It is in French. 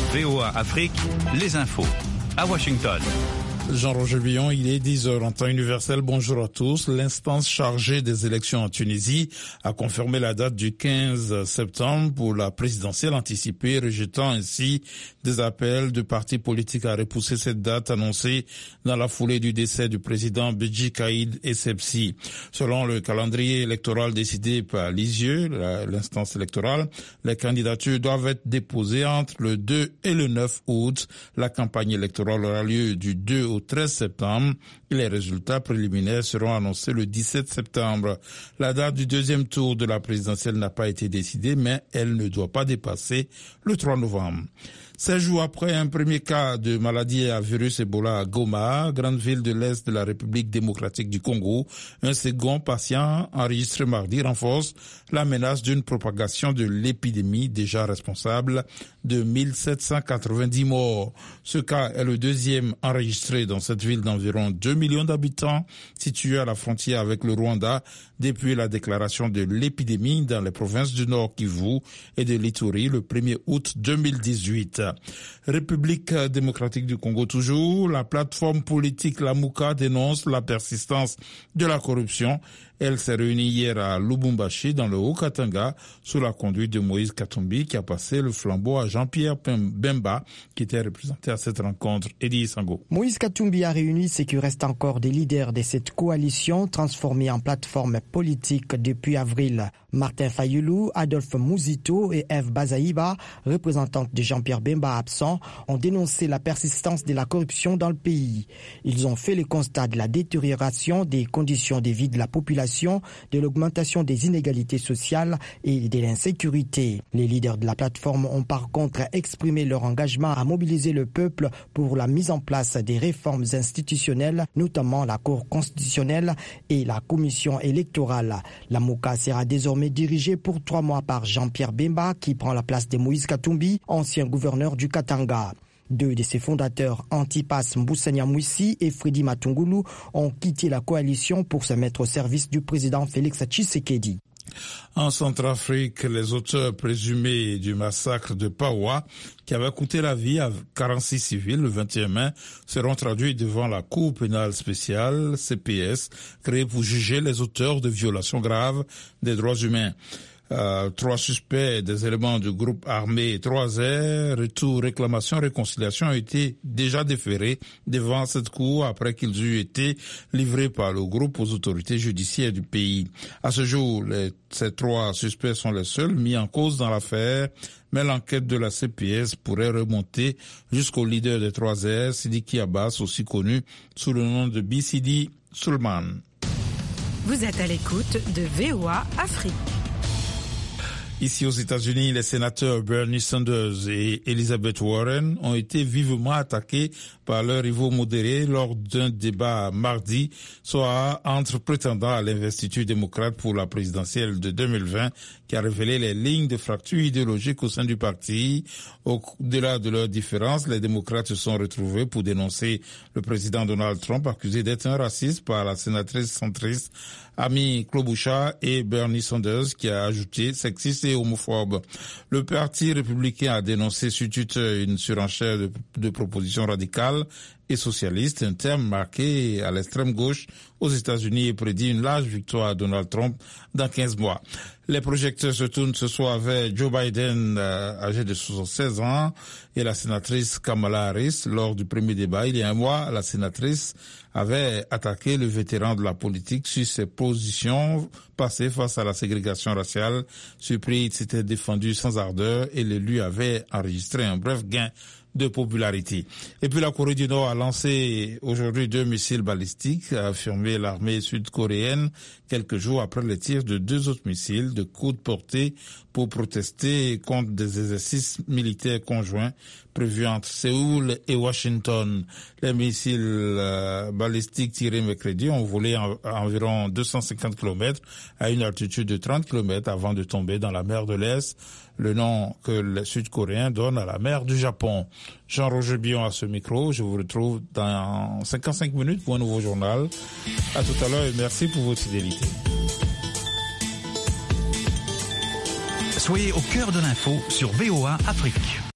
VOA Afrique, les infos. À Washington. Jean-Roger Billon, il est 10h en temps universel. Bonjour à tous. L'instance chargée des élections en Tunisie a confirmé la date du 15 septembre pour la présidentielle anticipée, rejetant ainsi des appels de partis politiques à repousser cette date annoncée dans la foulée du décès du président Beji Caïd Essebsi. Selon le calendrier électoral décidé par l'ISIE, l'instance électorale, les candidatures doivent être déposées entre le 2 et le 9 août. La campagne électorale aura lieu du 2 au 13 septembre et les résultats préliminaires seront annoncés le 17 septembre. La date du deuxième tour de la présidentielle n'a pas été décidée, mais elle ne doit pas dépasser le 3 novembre. 16 jours après un premier cas de maladie à virus Ebola à Goma, grande ville de l'Est de la République démocratique du Congo, un second patient enregistré mardi renforce la menace d'une propagation de l'épidémie déjà responsable de 1790 morts. Ce cas est le deuxième enregistré dans cette ville d'environ 2 millions d'habitants située à la frontière avec le Rwanda depuis la déclaration de l'épidémie dans les provinces du Nord Kivu et de l'Ituri le 1er août 2018. République démocratique du Congo toujours, la plateforme politique Lamuka dénonce la persistance de la corruption. Elle s'est réunie hier à Lubumbashi dans le Haut-Katanga sous la conduite de Moïse Katumbi qui a passé le flambeau à Jean-Pierre Bemba qui était représenté à cette rencontre. Eddie Sango. Moïse Katumbi a réuni ce qui reste encore des leaders de cette coalition transformée en plateforme politique depuis avril. Martin Fayulu, Adolphe Mouzito et Eve Bazaïba, représentantes de Jean-Pierre Bemba absent, ont dénoncé la persistance de la corruption dans le pays. Ils ont fait le constat de la détérioration des conditions de vie de la population, de l'augmentation des inégalités sociales et de l'insécurité. Les leaders de la plateforme ont par contre exprimé leur engagement à mobiliser le peuple pour la mise en place des réformes institutionnelles, notamment la Cour constitutionnelle et la Commission électorale. La MOCA sera désormais dirigée pour 3 mois par Jean-Pierre Bemba qui prend la place de Moïse Katumbi, ancien gouverneur du Katanga. 2 de ses fondateurs, Antipas Mboussania Mouissi et Freddy Matungulu, ont quitté la coalition pour se mettre au service du président Félix Tshisekedi. En Centrafrique, les auteurs présumés du massacre de Paoua, qui avait coûté la vie à 46 civils le 21 mai, seront traduits devant la Cour pénale spéciale, CPS, créée pour juger les auteurs de violations graves des droits humains. 3 suspects des éléments du groupe armé 3R, retour, réclamation, réconciliation ont été déjà déférés devant cette cour après qu'ils eurent été livrés par le groupe aux autorités judiciaires du pays. À ce jour, ces 3 suspects sont les seuls mis en cause dans l'affaire, mais l'enquête de la CPS pourrait remonter jusqu'au leader des 3R, Sidiki Abbas, aussi connu sous le nom de BCD Sulman. Vous êtes à l'écoute de VOA Afrique. Ici aux États-Unis, les sénateurs Bernie Sanders et Elizabeth Warren ont été vivement attaqués par leurs rivaux modérés lors d'un débat mardi soir entre prétendants à l'investiture démocrate pour la présidentielle de 2020 qui a révélé les lignes de fracture idéologique au sein du parti. Au-delà de leurs différences, les démocrates se sont retrouvés pour dénoncer le président Donald Trump accusé d'être un raciste par la sénatrice centriste Amy Klobuchar et Bernie Sanders qui a ajouté sexiste et homophobe. Le parti républicain a dénoncé sur Twitter une surenchère de propositions radicales et socialistes, un terme marqué à l'extrême gauche aux États-Unis et prédit une large victoire à Donald Trump dans 15 mois. Les projecteurs se tournent ce soir vers Joe Biden, âgé de 76 ans, et la sénatrice Kamala Harris. Lors du premier débat, il y a un mois, la sénatrice avait attaqué le vétéran de la politique sur ses positions passées face à la ségrégation raciale. Surpris, il s'était défendu sans ardeur et l'élu avait enregistré un bref gain de popularité. Et puis la Corée du Nord a lancé aujourd'hui 2 missiles balistiques, a affirmé l'armée sud-coréenne quelques jours après les tirs de 2 autres missiles de courte portée pour protester contre des exercices militaires conjoints prévus entre Séoul et Washington. Les missiles balistiques tirés mercredi ont volé à environ 250 km à une altitude de 30 km avant de tomber dans la mer de l'Est, le nom que les Sud-Coréens donnent à la mer du Japon. Jean-Roger Billon à ce micro. Je vous retrouve dans 55 minutes pour un nouveau journal. À tout à l'heure et merci pour votre fidélité. Soyez au cœur de l'info sur VOA Afrique.